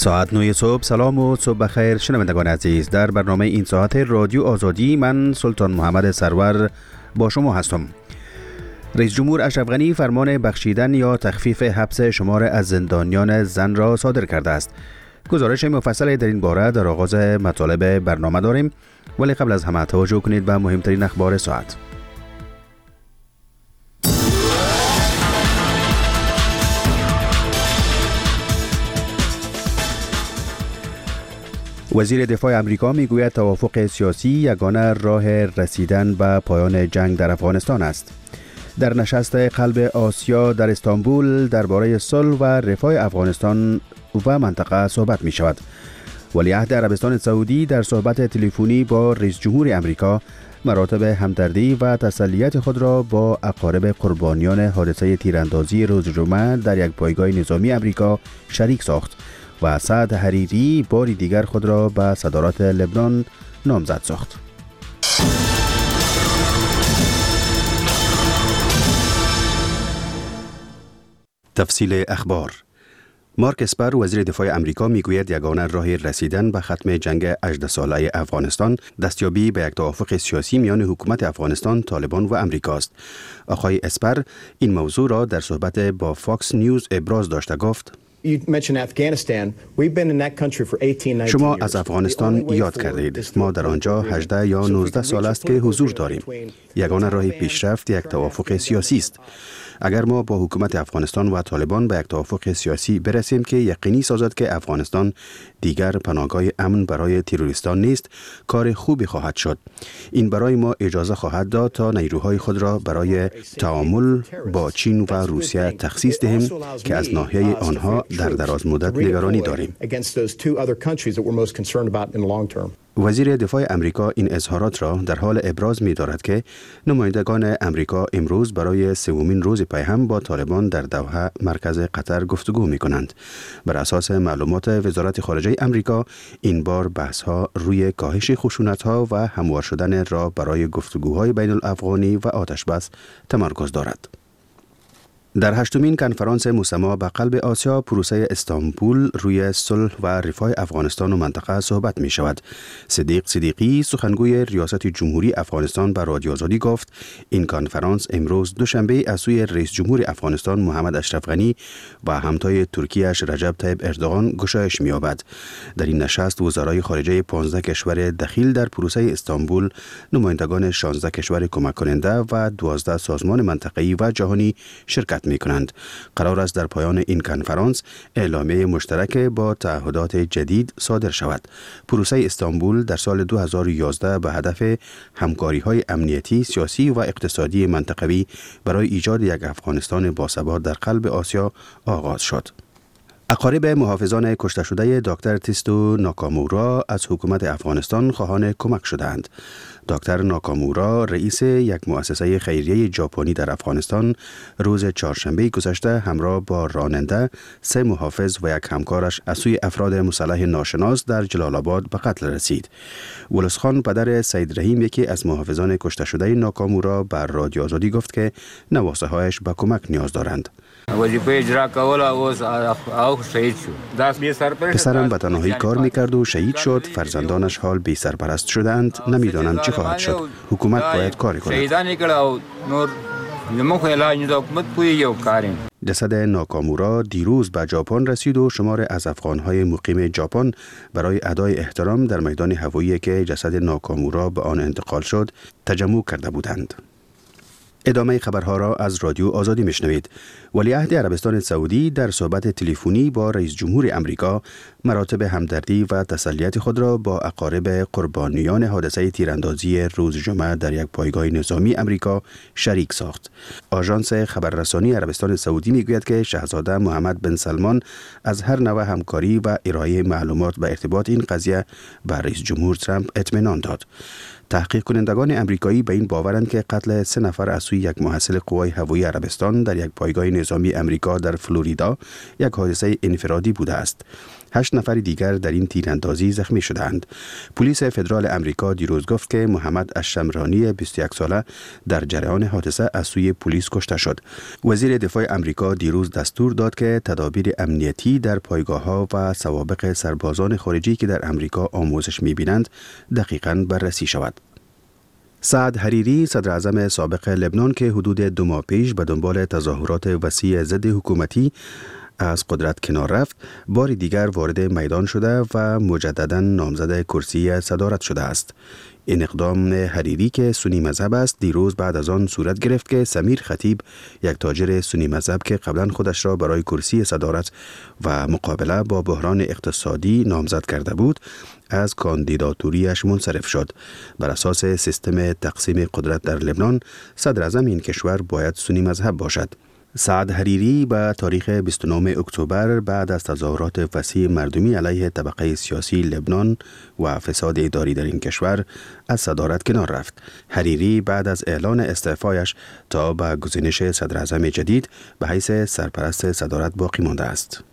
ساعت 9 صبح. سلام و صبح بخیر شنوندگان عزیز. در برنامه این ساعت رادیو آزادی من سلطان محمد سرور با شما هستم. رئیس جمهور اشرف غنی فرمان بخشیدن یا تخفیف حبس شمار از زندانیان زن را صادر کرده است. گزارش مفصل در این باره در آغاز مطالب برنامه داریم، ولی قبل از همه توجه کنید به مهمترین اخبار ساعت. وزیر دفاع امریکا میگوید توافق سیاسی یگانه راه رسیدن به پایان جنگ در افغانستان است. در نشست قلب آسیا در استانبول درباره صلح و رفاه افغانستان و منطقه صحبت می شود. ولیعهد عربستان سعودی در صحبت تلفنی با رئیس جمهور امریکا مراتب همدردی و تسلیت خود را با اقارب قربانیان حادثه تیراندازی روز جمعه در یک پایگاه نظامی امریکا شریک ساخت و سعد حریری باری دیگر خود را به صدارت لبنان نامزد ساخت. تفصیل اخبار. مارک اسپر وزیر دفاع امریکا میگوید یگانه راه رسیدن به ختم جنگ 18 ساله افغانستان دستیابی به یک توافق سیاسی میان حکومت افغانستان، طالبان و امریکا است. آقای اسپر این موضوع را در صحبت با فاکس نیوز ابراز داشته گفت: شما از افغانستان یاد کردید. ما در آنجا 18 یا 19 سال است که حضور داریم. یگانه راه پیشرفت یک توافق سیاسی است. اگر ما با حکومت افغانستان و طالبان به یک توافق سیاسی برسیم که یقینی سازد که افغانستان دیگر پناهگاه امن برای تروریستان نیست، کار خوبی خواهد شد. این برای ما اجازه خواهد داد تا نیروهای خود را برای تعامل با چین و روسیه تخصیص دهیم که از ناحیه آنها در دراز مدت نگرانی داریم. وزیر دفاع امریکا این اظهارات را در حال ابراز می دارد که نمایندگان امریکا امروز برای سومین روز پی هم با طالبان در دوحه مرکز قطر گفتگو می کنند. بر اساس معلومات وزارت خارجه امریکا این بار بحث ها روی کاهش خشونت ها و هموار شدن را برای گفتگوهای بین الافغانی و آتش بس تمرکز دارد. در هشتمین کنفرانس مسما به قلب آسیا پروسه استانبول روی صلح و رفاه افغانستان و منطقه صحبت می شود. صدیق صدیقی سخنگوی ریاست جمهوری افغانستان به رادیو آزادی گفت این کنفرانس امروز دوشنبه از سوی رئیس جمهور افغانستان محمد اشرف غنی و همتای ترکیه اش رجب طیب اردوغان گشایش می یابد. در این نشست وزرای خارجه 15 کشور دخیل در پروسه استانبول، نمایندگان 16 کشور کمک کننده و 12 سازمان منطقه‌ای و جهانی شرکت می کنند. قرار است در پایان این کنفرانس اعلامیه مشترک با تعهدات جدید صادر شود. پروسه استانبول در سال 2011 به هدف همکاری‌های امنیتی، سیاسی و اقتصادی منطقوی برای ایجاد یک افغانستان باثبات در قلب آسیا آغاز شد. اقارب محافظان کشته شده دکتر تیستو ناکامورا از حکومت افغانستان خواهان کمک شدند. دکتر ناکامورا رئیس یک مؤسسه خیریه ژاپنی در افغانستان روز چهارشنبه گذشته همراه با راننده، 3 محافظ و یک همکارش از سوی افراد مسلح ناشناس در جلال آباد به قتل رسید. ولس خان پدر سید رحیم یکی از محافظان کشته شده ناکامورا بر رادیو آزادی گفت که نواسه هایش به کمک نیاز دارند. پسرم به تنهایی کار میکرد و شهید شد. فرزندانش حال بی سرپرست شدند. نمیدانم چه خواهد شد. حکومت باید کاری کند. جسد ناکامورا دیروز به ژاپن رسید و شمار از افغانهای مقیم ژاپن برای ادای احترام در میدان هوایی که جسد ناکامورا به آن انتقال شد تجمع کرده بودند. ادامه خبرها را از رادیو آزادی میشنوید. ولیعهد عربستان سعودی در صحبت تلفنی با رئیس جمهور امریکا مراتب همدردی و تسلیت خود را با اقارب قربانیان حادثه تیراندازی روز جمعه در یک پایگاه نظامی امریکا شریک ساخت. آژانس خبررسانی عربستان سعودی میگوید که شاهزاده محمد بن سلمان از هر نوع همکاری و ارائه معلومات به ارتباط این قضیه به رئیس جمهور ترامپ اطمینان داد. تحقیق کنندگان امریکایی به این باورند که قتل 3 نفر از سوی یک محصل قوای هوایی عربستان در یک پایگاه نظامی امریکا در فلوریدا یک حادثه انفرادی بوده است. 8 نفر دیگر در این تیراندازی زخمی شدند. پلیس فدرال امریکا دیروز گفت که محمد الشمرانی 21 ساله در جریان حادثه از سوی پلیس کشته شد. وزیر دفاع امریکا دیروز دستور داد که تدابیر امنیتی در پایگاه‌ها و سوابق سربازان خارجی که در امریکا آموزش می‌بینند دقیقاً بررسی شود. سعد حریری صدر اعظم سابق لبنان که حدود 2 ماه پیش به دنبال تظاهرات وسیع ضد حکومتی از قدرت کنار رفت، بار دیگر وارد میدان شده و مجددا نامزد کرسی صدارت شده است. این اقدام حریری که سنی مذهب است دیروز بعد از آن صورت گرفت که سمیر خطیب، یک تاجر سنی مذهب که قبلا خودش را برای کرسی صدارت و مقابله با بحران اقتصادی نامزد کرده بود، از کاندیداتوریش منصرف شد. بر اساس سیستم تقسیم قدرت در لبنان، صدر اعظم این کشور باید سنی مذهب باشد. سعد حریری به تاریخ 29 اکتبر بعد از تظاهرات وسیع مردمی علیه طبقه سیاسی لبنان و فساد اداری در این کشور از صدارت کنار رفت. حریری بعد از اعلان استعفایش تا به گزینش صدر اعظم جدید به حیث سرپرست صدارت باقی مانده است.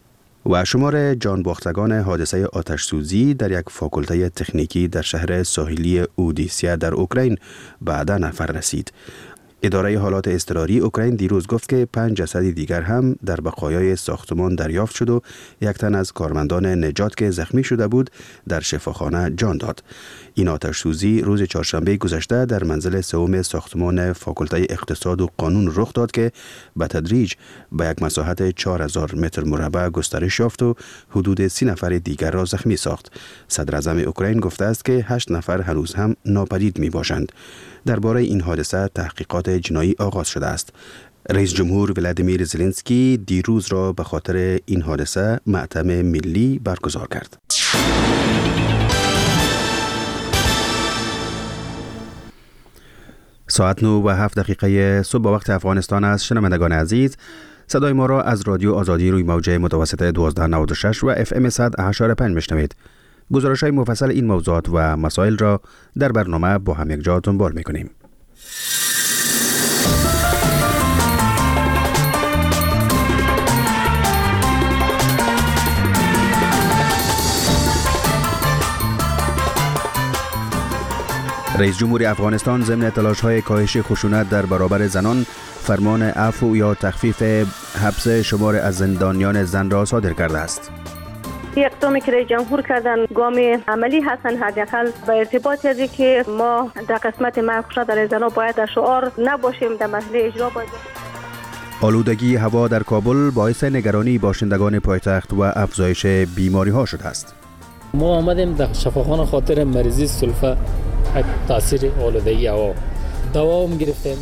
و شمار جانباختگان حادثه آتش سوزی در یک فاکولته تکنیکی در شهر ساحلی اودیسیا در اوکراین به 10 نفر رسید. اداره حالات اضطراری اوکراین دیروز گفت که 5 جسد دیگر هم در بقایای ساختمان دریافت شد و 1 تن از کارمندان نجات که زخمی شده بود در شفاخانه جان داد. این آتش سوزی روز چهارشنبه گذشته در منزل سوم ساختمان فاکولته اقتصاد و قانون رخ داد که به تدریج به یک مساحت 4000 متر مربع گسترش یافت و حدود 30 نفر دیگر را زخمی ساخت. صدر اعظم اوکراین گفته است که 8 نفر هنوز هم ناپدید می باشند. درباره این حادثه تحقیقات جنایی آغاز شده است. رئیس جمهور ولادیمیر زلنسکی دیروز را به خاطر این حادثه ماتم ملی برگزار کرد. ساعت 9:07 صبح به وقت افغانستان است. شنوندگان عزیز، صدای ما را از رادیو آزادی روی موجه متوسط 1296 و FM 100.5 میشنوید. گزارش‌های مفصل این موضوعات و مسائل را در برنامه با هم یک جا دنبال می‌کنیم. رئیس جمهور افغانستان ضمن تلاش‌های کاهش خشونت در برابر زنان فرمان عفو یا تخفیف حبس شمار از زندانیان زن را صادر کرده است. اقدامی که رئیس جمهور کردن گام عملی هستن، حداقل به ارتباط از که ما در قسمت معکوسه در زنا باید در شعار نباشیم، در مسئله اجرا باید. آلودگی هوا در کابل باعث نگرانی باشندگان پایتخت و افزایش بیماری ها شده است. ما آمدیم در شفاخانه خاطر مریضی سلفه تاثیر آلودگی هوا دوا گرفتیم.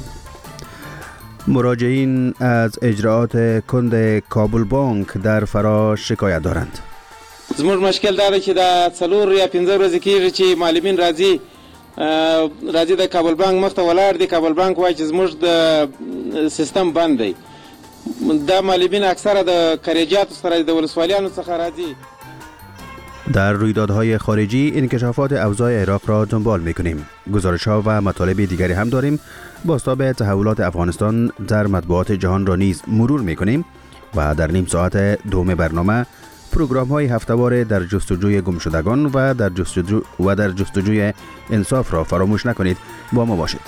مراجعین از اجراعات کند کابل بانک در فرا شکایت دارند. زموږ مشکل دا چې دا 4 یا 5 ورځې کېږي چې معلمین راځي د کابل بانک مخ ته ولاړ دي. کابل بانک وایي چې زموږ د سیستم بند دی. دا معلمین اکثره د کریجاتو سره د ولسوالیانو څخه راځي. در رویدادهای خارجی انکشافات اوضاع عراق را دنبال می‌کنیم. گزارش‌ها و مطالب دیگری هم داریم. بازتاب تحولات افغانستان در مطبوعات جهان را نیز مرور می‌کنیم و در نیم ساعت دوم برنامه پروگرام‌های هفته‌وار در جستجوی گمشدگان و در جستجوی انصاف را فراموش نکنید. با ما باشید.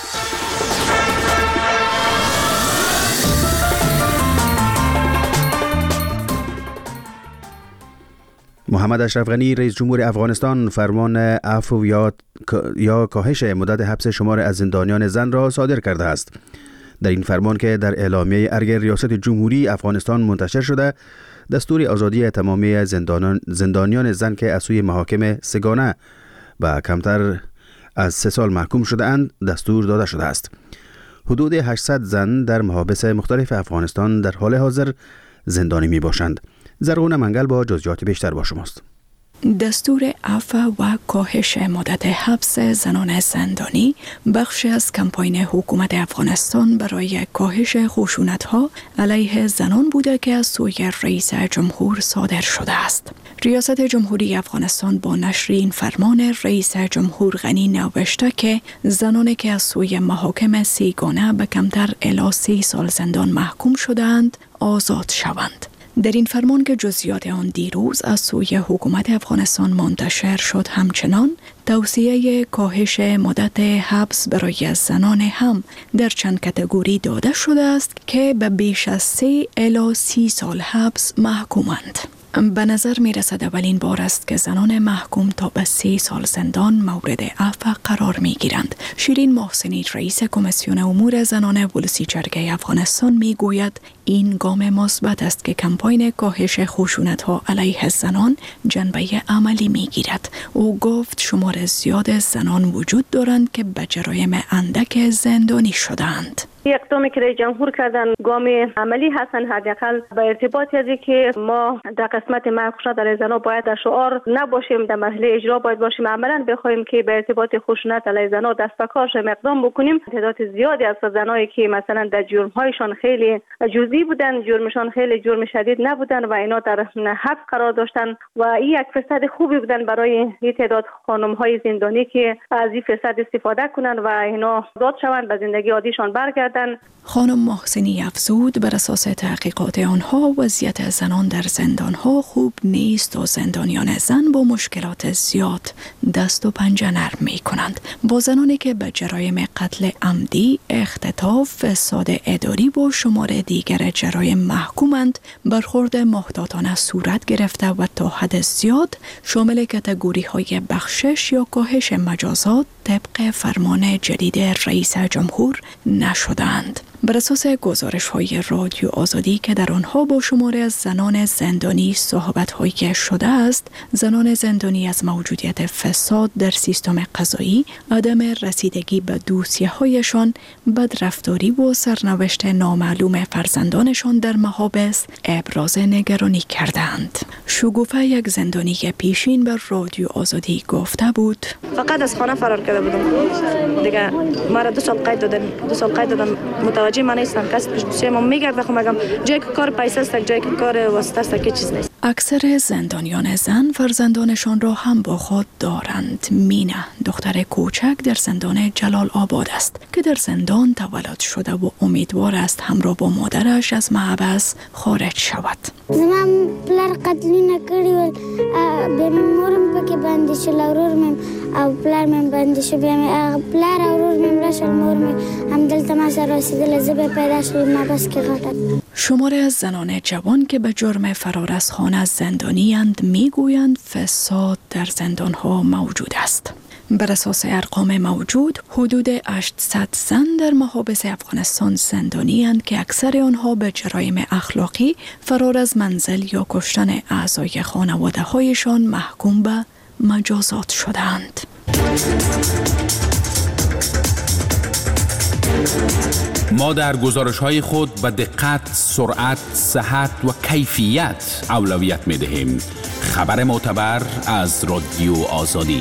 محمد اشرف غنی رئیس جمهور افغانستان فرمان عفو یا کاهش مدت حبس شمار از زندانیان زن را صادر کرده است. در این فرمان که در اعلامیه ارگ ریاست جمهوری افغانستان منتشر شده، دستور آزادی تمامی زندانیان زن که از سوی محاکم سگانه و کمتر از 3 سال محکوم شده اند دستور داده شده است. حدود 800 زن در محابس مختلف افغانستان در حال حاضر زندانی می باشند. زرغون منگل با جزئیات بیشتر با شماست. دستور عفو و کاهش مدت حبس زنان زندانی بخشی از کمپاین حکومت افغانستان برای کاهش خشونت‌ها علیه زنان بوده که از سوی رئیس جمهور صادر شده است. ریاست جمهوری افغانستان با نشر این فرمان رئیس جمهور غنی نوشته که زنانی که از سوی محاکم سیگانه به کمتر الی 30 سال زندان محکوم شدند آزاد شوند. در این فرمان که جزئیات آن دیروز از سوی حکومت افغانستان منتشر شد، همچنان توصیه کاهش مدت حبس برای زنان هم در چند کاتگوری داده شده است که به بیش از 3 الی 30 سال حبس محکومند. به نظر می رسد اولین بار است که زنان محکوم تا به 3 سال زندان مورد عفو قرار می گیرند. شیرین محسنی رئیس کمیسیون امور زنان ولسی جرگه افغانستان می گوید این گام مثبت است که کمپاین کاهش خشونت‌ها علیه زنان جنبه عملی می گیرد. او گفت شمار زیاد زنان وجود دارند که به جرایم اندک زندانی شدند. اقدامی که رئیس جمهور کردن گام عملی هستن، حداقل به ارتباطی از که ما در قسمت خشونت علیه زنان باید در شعار نباشیم، در مرحله اجرا باید باشیم، عملا بخوایم که به ارتباط خشونت علیه زنان دست به کار شیم، اقدام بکنیم. تعداد زیادی از زنایی که مثلا در جرم‌هایشان خیلی جزئی بودن، جرمشان خیلی جرم شدید نبودن و اینا در حبس قرار داشتن و این یک فرصت خوبی بودن برای این تعداد خانم‌های زندانی که از این فرصت استفاده کنن و اینا آزاد شوند، به زندگی عادیشان برگردن. خانم محسنی افزود بر اساس تحقیقات آنها وضعیت زنان در زندانها خوب نیست و زندانیان زن با مشکلات زیاد دست و پنجه نرم می کنند. با زنانی که به جرایم قتل عمدی، اختطاف، فساد اداری و شمار دیگر جرایم محکومند، برخورد محتاطانه صورت گرفته و تا حد زیاد شامل کاتگوری های بخشش یا کاهش مجازات طبق فرمان جدید رئیس جمهور نشدند. بر اساس گزارش‌های رادیو آزادی که در آنها با شماری از زنان زندانی صحبت‌هایی شده است، زنان زندانی از موجودیت فساد در سیستم قضایی، عدم رسیدگی به دوسیه‌هایشان، بدرفتاری و سرنوشت نامعلوم فرزندانشان در محابس ابراز نگرانی کردند. شگوفه یک زندانی پیشین بر رادیو آزادی گفته بود: فقط از خانه فرار کرده بودم دیگه، ما را 2 سال قید دادن، متوجه من نیستم، کس پیش ما میگرده، خب مگم جای کار پیسه است، جای کار واسطه است که چیز نیست. اکثر زندانیان زن فرزندانشان را هم با خود دارند. مینا دختر کوچک در زندان جلال آباد است که در زندان تولد شده و امیدوار است همراه با مادرش از محبس خارج شود. زمان پلار قتلونه کړی ول، به مورم پکې باندې شل، اورور مم او پلار مم باندې شو، بیا پلار اورور مم راشل، مور مم هم دلته ما سره رسیدل، زه پیدا شدم محبس کې غټه. شماری از زنان جوان که به جرم فرار از خانه زندانی اند میگویند فساد در زندانها موجود است. بر اساس ارقام موجود حدود 800 زن در محابس افغانستان زندانی اند که اکثر آنها به جرایم اخلاقی، فرار از منزل یا کشتن اعضای خانواده هایشان محکوم به مجازات شدند. ما در گزارش‌های خود به دقت، سرعت، صحت و کیفیت اولویت می‌دهیم. خبر معتبر از رادیو آزادی.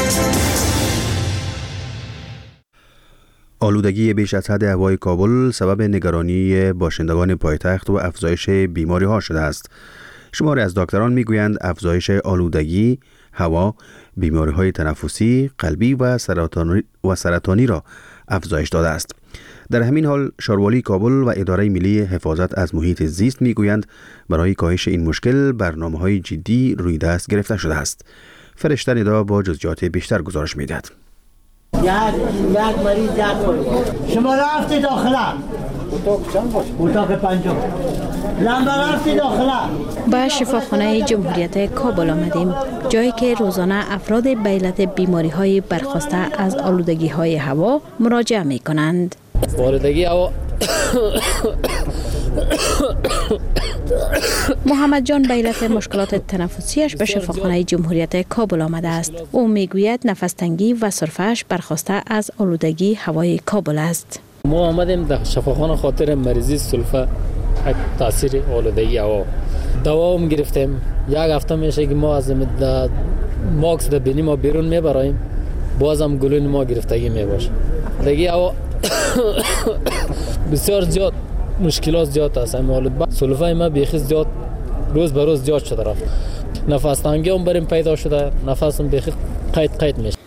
آلودگی بیش از حد هوای کابل سبب نگرانی باشندگان پایتخت و افزایش بیماری‌ها شده است. شماری از دکتران می‌گویند افزایش آلودگی هوا بیماری‌های تنفسی، قلبی و سرطانی را افزایش داده است. در همین حال شاروالی کابل و اداره ملی حفاظت از محیط زیست میگویند برای کاهش این مشکل برنامه‌های جدی روی دست گرفته شده است. فرشته ندا با جزئیات بیشتر گزارش می‌دهد. یک مریض شما رفتی داخله اتاق 5 لمبه رفتی داخله. به شفاخانه جمهوریت کابل آمدیم، جایی که روزانه افراد به علت بیماری‌های برخاسته از آلودگی‌های هوا مراجعه می‌کنند. آلودگی هوا محمد جان به علت مشکلات تنفسیش به شفاخانه جمهوریت کابل آمده است. او میگوید نفس تنگی و سرفه‌اش برخاسته از آلودگی هوای کابل است. ما آمدیم در شفاخانه خاطر مریضی سلفه، تاثیر آلودگی هوا. دوا هم گرفتیم. یک هفته میشه که ما از ماکس در بینی ما بیرون میبراییم، بازم گلون ما گرفتگی میباشه. آلودگی هوا بسیار زیاد مشکلات زیاد است. سلفه ما بیخی زیاد روز به روز زیاد شده رفت. نفس تنگی هم بریم پیدا شده، نفسم بیخی قید میشه.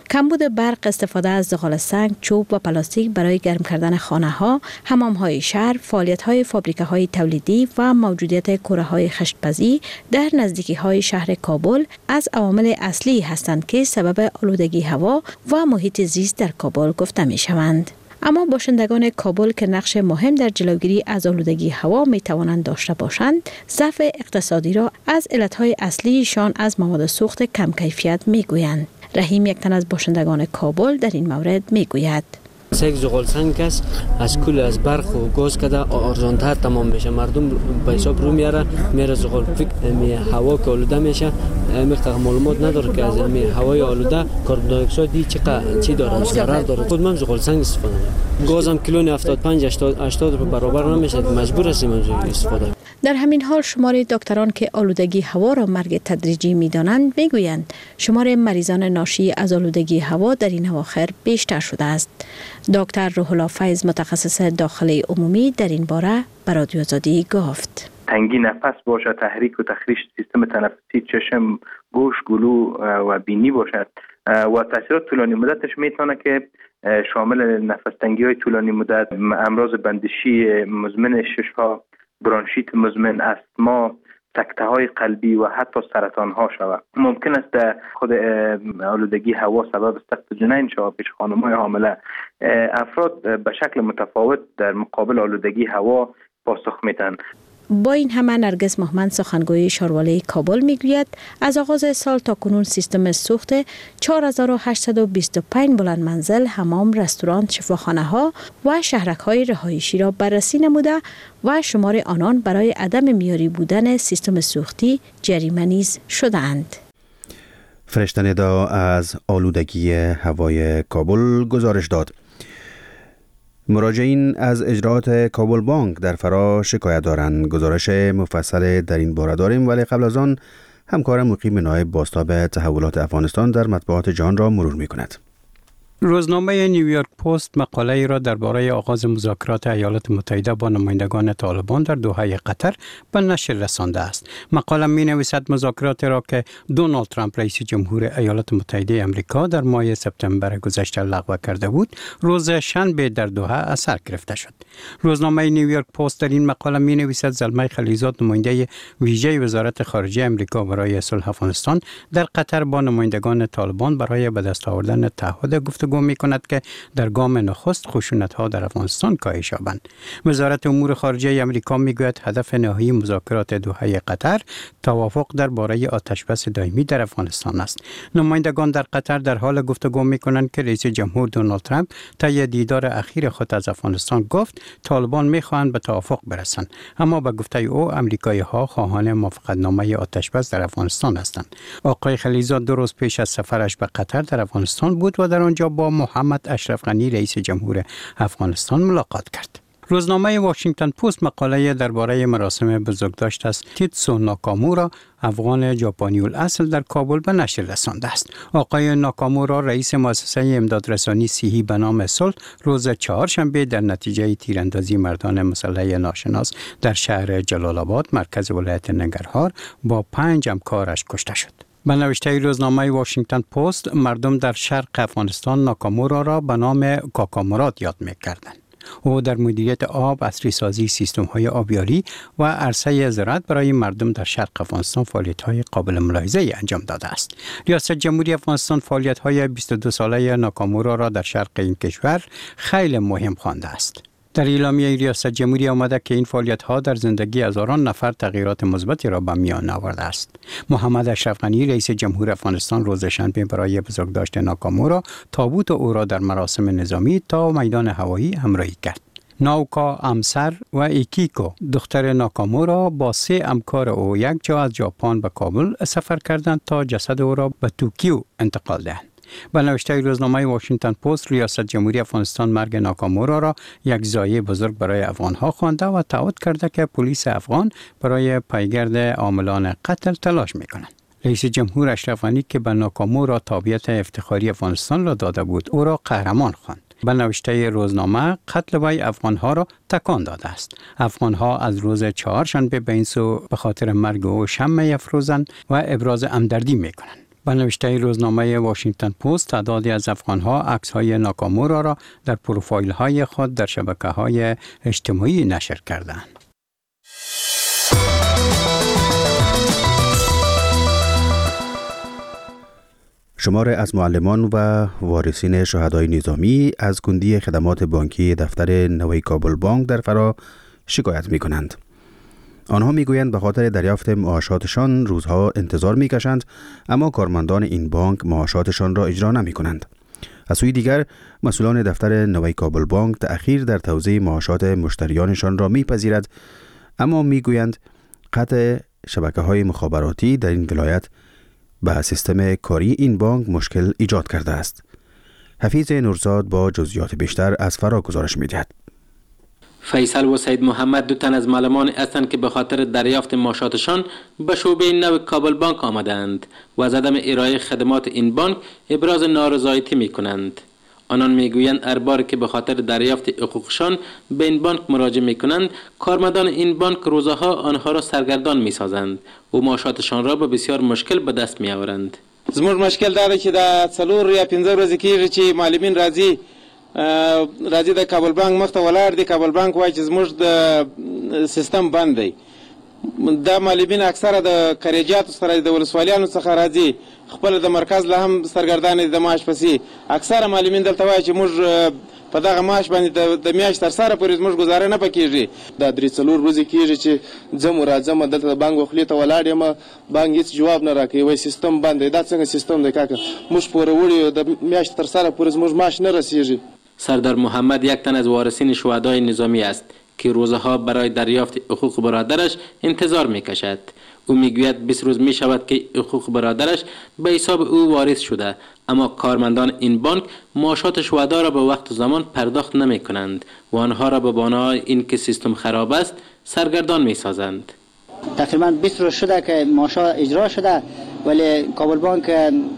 کمبود برق، استفاده از زغال سنگ، چوب و پلاستیک برای گرم کردن خانه‌ها، حمام‌های شهر، فعالیت‌های فابریکه‌های تولیدی و موجودیت کوره‌های خشت‌پزی در نزدیکی‌های شهر کابل از عوامل اصلی هستند که سبب آلودگی هوا و محیط زیست در کابل گفته می‌شوند. اما باشندگان کابل که نقش مهم در جلوگیری از آلودگی هوا می توانند داشته باشند، ضعف اقتصادی را از علتهای اصلیشان از مواد سوخت کم کیفیت می گویند. رحیم، یک تن از باشندگان کابل، در این مورد می گوید: یک زغال سنگ است، از کل از برق و گاز کده ارزان‌تر تمام میشه. مردم به حساب رو میره زغال فکر هوا که آلوده میشه، مقدار معلومات نداره که از هوای آلوده کاربن دی اکساید چی داره، ضرر داره. خود من زغال سنگ استفاده میکنم. گاز هم کیلو 75 80 روپیه برابر نمیشه، مجبور هستیم استفاده. در همین حال شمار دکتران که آلودگی هوا را مرگ تدریجی می‌دانند میگویند شمار مریضان ناشی از آلودگی هوا در این اواخر بیشتر شده است. دکتر روح الله فیض، متخصص داخلی عمومی، در این باره به رادیو آزادی گفت: تنگی نفس باشه، تحریک و تخریش سیستم تنفسی، چشم، گوش، گلو و بینی باشد و تاثیرات طولانی مدتش میتونه که شامل نفس تنگی‌های طولانی مدت، امراض بندشی مزمن شش‌ها، برانشیت مزمن، استما، سکته‌های قلبی و حتی سرطان‌ها شود. ممکن است خود آلودگی هوا سبب سقط جنین شود پیش خانم‌های حامله. افراد به شکل متفاوت در مقابل آلودگی هوا پاسخ میدن. با این همه نرگس محمد، سخنگوی شارواله کابل، میگوید از آغاز سال تا کنون سیستم سوخت 4825 بلند منزل، حمام، رستوران، شفاخانه ها و شهرک های رهایشی را بررسی نموده و شمار آنان برای عدم معیاری بودن سیستم سوختی جریمه نیز شده‌اند. فرشته ندا از آلودگی هوای کابل گزارش داد. مراجعین از اجراءات کابل بانک در فرا شکایت دارند. گزارش مفصل در این باره داریم، ولی قبل از آن همکار مقیم نایب بازتاب تحولات افغانستان در مطبوعات جهان را مرور می کند. روزنامه نیویورک پست مقاله ای را درباره آغاز مذاکرات ایالات متحده با نمایندگان طالبان در دوحه قطر به نشر رسانده است. مقاله می نویسد مذاکرات را که دونالد ترامپ رئیس جمهور ایالات متحده آمریکا در ماه سپتامبر گذشته لغو کرده بود، روز شنبه در دوحه از سر گرفته شد. روزنامه نیویورک پست در این مقاله می نویسد زلمه خلیزاد، نماینده ویژه وزارت خارجه آمریکا برای صلح افغانستان، در قطر با نمایندگان طالبان برای به دست آوردن تعهد گفتگو می کند که در گام نخست خشونت‌ها در افغانستان کاهش یابند. وزارت امور خارجه آمریکا میگوید هدف نهایی مذاکرات دوحه قطر توافق درباره آتشبس دائمی در افغانستان است. نمایندگان در قطر در حال گفتگو می کنند که رئیس جمهور دونالد ترامپ طی دیدار اخیر خود از افغانستان گفت طالبان می‌خواهند به توافق برسند، اما به گفته او آمریکایی‌ها خواهان موافقتنامه آتشبس در افغانستان هستند. آقای خلیزاد 2 روز پیش از سفرش به قطر در افغانستان بود و در آنجا با محمد اشرف غنی رئیس جمهور افغانستان ملاقات کرد. روزنامه واشنگتن پست مقاله درباره مراسم بزرگداشت از تیتسو ناکامورا، افغان ژاپنی الاصل، در کابل به نشر رسانده است. آقای ناکامورا رئیس مؤسسه امدادرسانی صحی به نام صلح روز چهارشنبه در نتیجه تیراندازی مردان مسلح ناشناس در شهر جلال آباد مرکز ولایت ننگرهار با 5 همکارش کشته شد. به نوشته روزنامه واشنگتن پست، مردم در شرق افغانستان ناکامورا را به نام کاکامورات یاد می‌کردند. او در مدیریت آب، عصری سازی سیستم‌های آبیاری و عرصه زراعت برای مردم در شرق افغانستان فعالیت‌های قابل ملاحظه انجام داده است. ریاست جمهوری افغانستان فعالیت‌های 22 ساله ناکامورا را در شرق این کشور خیلی مهم خوانده است. در اعلامیه ریاست جمهوری آمده که این فعالیت‌ها در زندگی هزاران نفر تغییرات مثبتی را به میان آورده است. محمد اشرف غنی رئیس جمهور افغانستان روز شنبه برای بزرگداشت ناکامورا تابوت او را در مراسم نظامی تا میدان هوایی همراهی کرد. ناوکا امسر و ایکیکو دختر ناکامورا با 3 همکار او یک جا از ژاپن به کابل سفر کردند تا جسد او را به توکیو انتقال دهند. به نوشته روزنامه واشنگتن پست، ریاست جمهوری افغانستان مرگ ناکامورا را یک ضایعه بزرگ برای افغانها خوانده و تعهد کرده که پلیس افغان برای پیگرد عاملان قتل تلاش می‌کند. رئیس جمهور اشرف غنی که به ناکامورا تابعیت افتخاری افغانستان را داده بود، او را قهرمان خواند. به نوشته روزنامه، قتل وی افغانها را تکان داده است. افغانها از روز چهارشنبه به این سو به خاطر مرگ او شمع افروزند و ابراز همدردی می‌کنند. به نوشته روزنامه واشنگتن پست، تعدادی از افغان‌ها عکس‌های ناکامورا را در پروفایل‌های خود در شبکه‌های اجتماعی نشر کردند. شمار از معلمان و وارثین شهدای نظامی از کندی خدمات بانکی دفتر نوی کابل بانک در فرا شکایت می کنند. آنها می گویند به خاطر دریافت معاشاتشان روزها انتظار می کشند، اما کارمندان این بانک معاشاتشان را اجرا نمی کنند. از سوی دیگر مسئولان دفتر نوی کابل بانک تأخیر در توزیع معاشات مشتریانشان را می پذیرد، اما می گویند قطع شبکه‌های مخابراتی در این ولایت به سیستم کاری این بانک مشکل ایجاد کرده است. حفیظ نورزاد با جزئیات بیشتر از فرا گزارش می‌دهد. فیصل و سید محمد دو تن از معلمان هستند که به خاطر دریافت معاشاتشان به شعبه نو کابل بانک آمدند و از عدم ارائه خدمات این بانک ابراز نارضایتی می‌کنند. آنان میگویند هر بار که به خاطر دریافت حقوقشان به این بانک مراجعه میکنند، کارمندان این بانک روزها آنها را سرگردان میسازند و معاشاتشان را به بسیار مشکل به دست میآورند. زموږ مشکل دا ده چې دا 4 یا 5 ورځې کېږي چې معلمین راځي د کابل بانک مخ ته ولاړ دي. کابل بانک وایي چې زموږ د سیستم بند دی. دا معلمین اکثره د کریجاتو سره د ولسوالیانو څخه راځي، خپل د مرکز له هم سرګردان دي د معاش پسې. اکثره معلمین دلته وایي چې موږ په دغه معاش باندې د میاشت تر سره پورې زموږ گزاره نه پکېږي. دا 3-4 ورځې کېږي چې ځم راځم دلته د بانک خولې ته ولاړ یم، بانک هېڅ جواب نه راکوي، وایي سیستم بند دی. دا څنګه سیستم دی کاکه؟ موږ پوروړي د میاشت تر سره پورې زموږ معاش نه رسیږي. سردار محمد یک تن از وارثین شهدای نظامی است که روزها برای دریافت حقوق برادرش انتظار میکشد. او میگوید 20 روز می شود که حقوق برادرش به حساب او واریز شده، اما کارمندان این بانک معاشات شهدا را به وقت و زمان پرداخت نمی کنند و آنها را به بنای اینکه سیستم خراب است سرگردان می سازند. تقریبا 20 روز شده که معاشات اجرا شده، ولی کابل بانک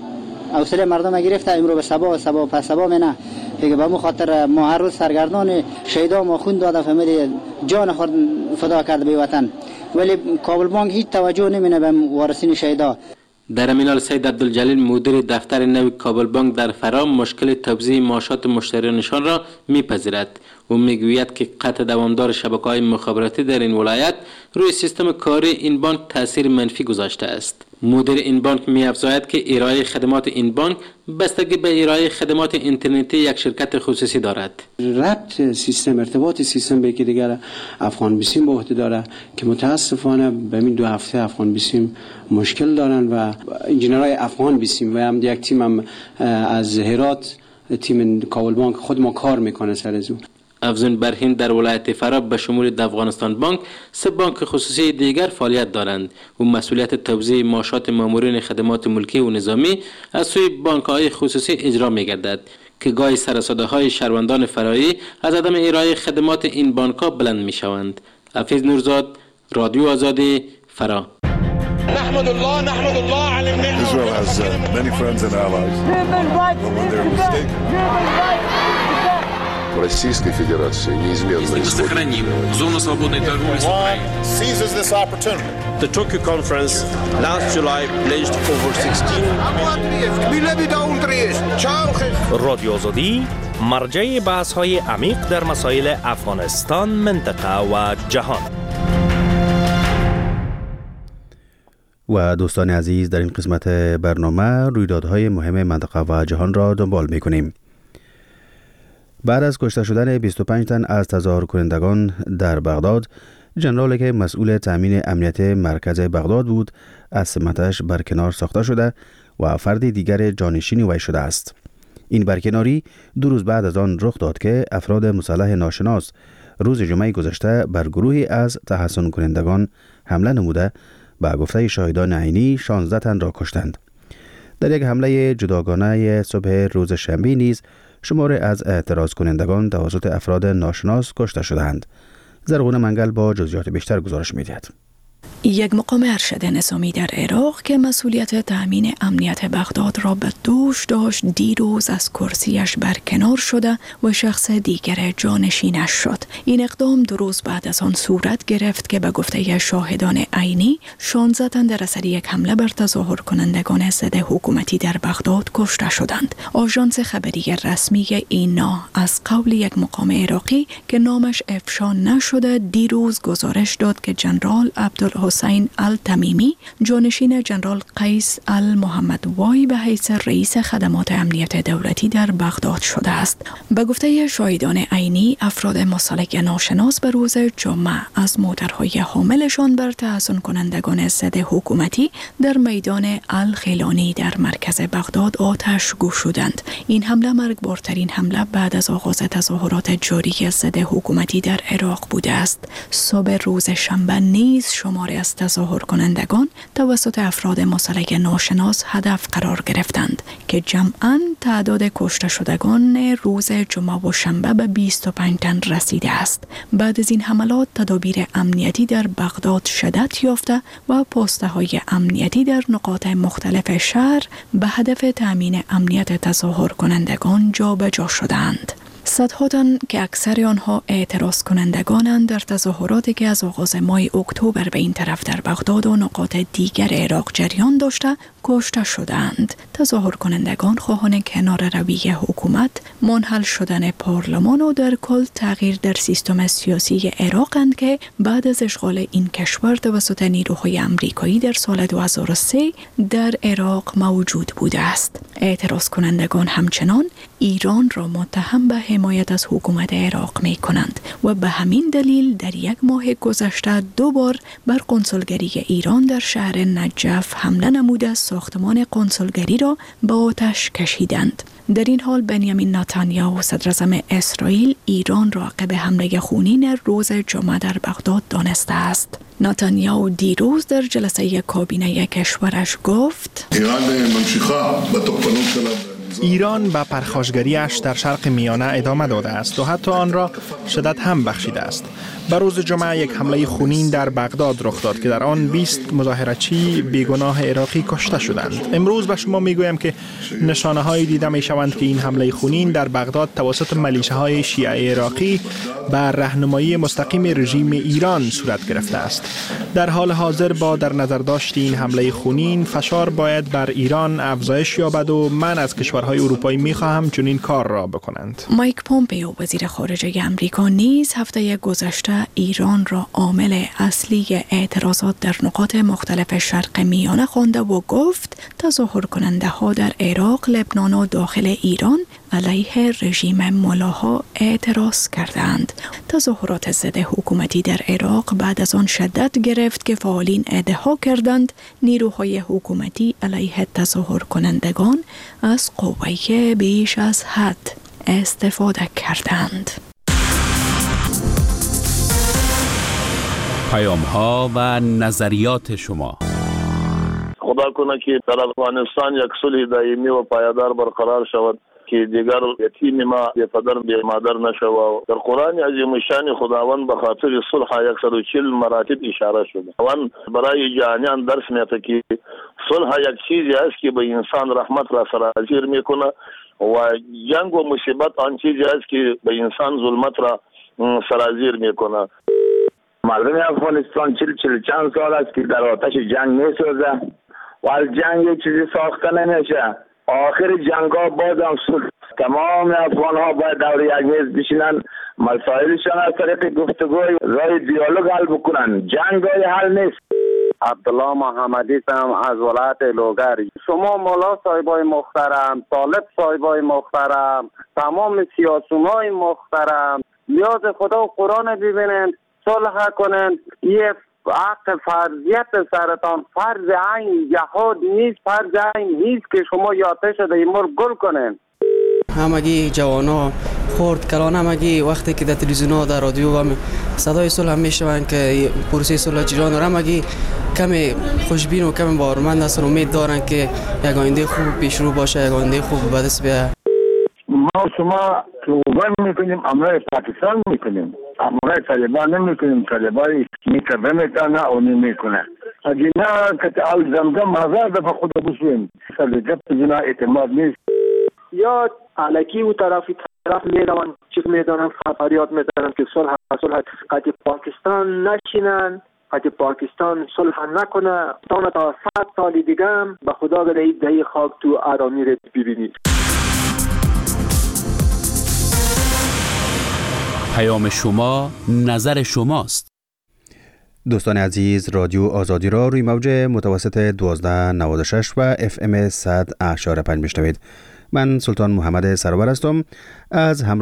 حوصله مردم گرفته. امروز به صبا پس صبا نه دیگه. به خاطر ما هر روز سرگردان شهدا ما خون داده، فهمیدی جان خود فدا کرده به وطن، ولی کابل بانک هیچ توجه نمیکنه به وارثین شهدا. در همین حال سید عبدالجلیل مدیر دفتر نو کابل بانک در فرا مشکل توزیع معاشات مشتریانشان را میپذیرد و میگوید که قطع دوامدار شبکه‌های مخابراتی در این ولایت روی سیستم کاری این بانک تاثیر منفی گذاشته است. مدیر این بانک می‌افزاید که ارائه خدمات این بانک بستگی به ارائه خدمات اینترنتی یک شرکت خصوصی دارد. ربط سیستم، ارتباط سیستم به یکی دیگر افغان بیسیم به عهده داره که متاسفانه به این 2 هفته افغان بیسیم مشکل دارن و انجینرهای افغان بیسیم و هم یک تیم هم از هرات، تیم کابل بانک خود ما کار میکنه سر از اون. افزون بر این در ولایت فرا به شمول د افغانستان بانک 3 بانک خصوصی دیگر فعالیت دارند و مسئولیت توزیع معاشات مامورین خدمات ملکی و نظامی از سوی بانک‌های خصوصی اجرا می‌گردد که گاهی سرسده‌های شهروندان فرایی از عدم ارائه خدمات این بانک‌ها بلند می‌شوند. حفیظ نورزاد، رادیو آزادی، فرا. نحمد الله على النعمة. Israel has many friends and allies. But when they're mistaken. Российской Федерации неизменно сохраним зону свободной торговли с Украиной. Seizes this opportunity. The Tokyo conference last July pledged over 16 رادیو آزادی مرجع بحث‌های عمیق در مسائل افغانستان، منطقه و جهان. و دوستان عزیز، در این قسمت برنامه رویدادهای مهم منطقه و جهان را دنبال می‌کنیم. بعد از کشته شدن 25 تن از تظاهر کنندگان در بغداد، ژنرالی که مسئول تامین امنیت مرکز بغداد بود از سمتش برکنار ساخته شده و فرد دیگر جانشین وی شده است. این برکناری 2 روز بعد از آن رخ داد که افراد مسلح ناشناس روز جمعه گذشته بر گروهی از تحصن کنندگان حمله نموده با گفته شاهدان عینی 16 تن را کشتند. در یک حمله جداگانه صبح روز شنبه نیز شماری از اعتراض کنندگان توسط افراد ناشناس کشته شدند. زرغون منگل با جزئیات بیشتر گزارش می‌دهد. یک مقام ارشد نظامی در عراق که مسئولیت تأمین امنیت بغداد را به دوش داشت دیروز از کرسیش برکنار شده و شخص دیگر جانشینش شد. این اقدام 2 روز بعد از آن صورت گرفت که به گفته شاهدان عینی 16 تن در اثر یک حمله بر تظاهر کنندگان ضد حکومتی در بغداد کشته شدند. آژانس خبری رسمی اینا از قول یک مقام عراقی که نامش افشا نشده دیروز گزارش داد که جنرال عبدالحسین التمیمی جانشین جنرال قیس المحمدوایی به حیث رئیس خدمات امنیت دولتی در بغداد شده است. به گفته شاهدان عینی افراد مسلح ناشناس به روز جمعه از موترهای حاملشان بر تحصن کنندگان ضد حکومتی در میدان الخیلانی در مرکز بغداد آتش گشودند. این حمله مرگبارترین حمله بعد از آغاز تظاهرات جاری ضد حکومتی در عراق بوده است. صبح روز شنبه نیز شماری از تظاهر کنندگان توسط افراد مسلح ناشناس هدف قرار گرفتند که جمعاً تعداد کشته شدگان روز جمعه و شنبه به 25 تن رسیده است. بعد از این حملات تدابیر امنیتی در بغداد شدت یافته و پست‌های امنیتی در نقاط مختلف شهر به هدف تأمین امنیت تظاهر کنندگان جابجا شدند. صدها تن که اکثر آنها اعتراض کنندگانند در تظاهراتی که از آغاز ماه اکتبر به این طرف در بغداد و نقاط دیگر عراق جریان داشته کشته شدند. تظاهر کنندگان خواهان کنار روی حکومت، منحل شدن پارلمان و در کل تغییر در سیستم سیاسی عراقند که بعد از اشغال این کشور توسط نیروهای آمریکایی در سال 2003 در عراق موجود بوده است. اعتراض کنندگان همچنان ایران را متهم به حمایت از حکومت عراق می کنند و به همین دلیل در یک ماه گذشته 2 بار بر قنصلگری ایران در شهر نجف حمله نموده ساختمان قنصلگری را به آتش کشیدند. در این حال بنیامین نتانیاهو صدراعظم اسرائیل ایران را عقب حمله خونین روز جمعه در بغداد دانسته است. نتانیاهو دیروز در جلسه کابینه کشورش گفت ایران به پرخاشگریش در شرق میانه ادامه داده است و حتی آن را شدت هم بخشیده است. به روز جمعه یک حمله خونین در بغداد رخ داد که در آن 20 مظاهرچی بیگناه عراقی کشته شدند. امروز به شما میگویم که نشانه هایی دیده می شوند که این حمله خونین در بغداد توسط ملیشه شیعه عراقی بر راهنمایی مستقیم رژیم ایران صورت گرفته است. در حال حاضر با در نظر داشت این حمله خونین فشار باید بر ایران افزایش یابد و من از کشورهای اروپایی می‌خواهم چنین کار را بکنند. مایک پومپئو وزیر خارجه آمریکا نیز هفته گذشته ایران را عامل اصلی اعتراضات در نقاط مختلف شرق میانه خوانده و گفت تظاهر کننده ها در عراق، لبنان و داخل ایران علیه رژیم ملاها اعتراض کردند. تظاهرات ضد حکومتی در عراق بعد از آن شدت گرفت که فعالین ادعا کردند نیروهای حکومتی علیه تظاهر کنندگان از قوه بیش از حد استفاده کردند. پیام‌ها و نظریات شما. خدا کنه که در افغانستان یک صلح دائمی و پایدار برقرار شود که دیگر یتیم ما بی پدر بی مادر نشود. در قرآن عظیم شان خداوند به خاطر صلح 140 مراتب اشاره شده. آن برای جهانیان درس میده که صلح یک چیزی است که به انسان رحمت را سرازیر میکنه و جنگ و مصیبت آن چیزی است که به انسان ظلمت را سرازیر میکنه. مردم افغانستان 40 چند سال است که در آتش جنگ میسوزه و از جنگ یک چیزی ساخته نمیشه. آخر جنگ ها بازم صلح. تمام افغان ها باید دور یک میز بشینن، مسائلشان از طریق گفتگو رای دیالوگ حل بکنن. جنگ های حل نیست. عبدالله محمدی از ولایت لوگر. شما مولا صاحبای محترم، طالب صاحبای محترم، تمام سیاسیون محترم، نیاز خدا و قرآن ببینید، صلح کنند. یه حق فرضیت سرطان فرض عین جهاد نیست، فرض عین نیست که شما یاته شده ایمور گل کنند. همگی جوانا خورد کلان همگی وقتی که در تلویزیون ها در رادیو و صدای صلح میشوند که پروسه صلح جریان داره، همگی کمی خوشبین و کمی باورمند هستن، امید دارن که یک آینده خوب پیش رو باشه، یک آینده خوب به دست بیاد. ما شما سلوگان میکنیم، امرای پاکستان میکنیم. همراه طالبان نمیکنیم، طالبان میکنه میتونه او نمیکنه. اگه نه که زمزم آزاد به خود بسویم سرجب جنا اعتماد نیست یا علکی و طرف میدونن چیز میدونن فریاد میدونن که صلح قد پاکستان نشینن، قد پاکستان صلح نکنه تا 100 سال دیگه هم به خدا بدهید دهی خاک تو آرامی رو ببینید. پیام شما نظر شماست. دوستان عزیز، رادیو آزادی را روی موج متوسط 1296 و FM 100.5 میشنوید. من سلطان محمد سرور هستم. از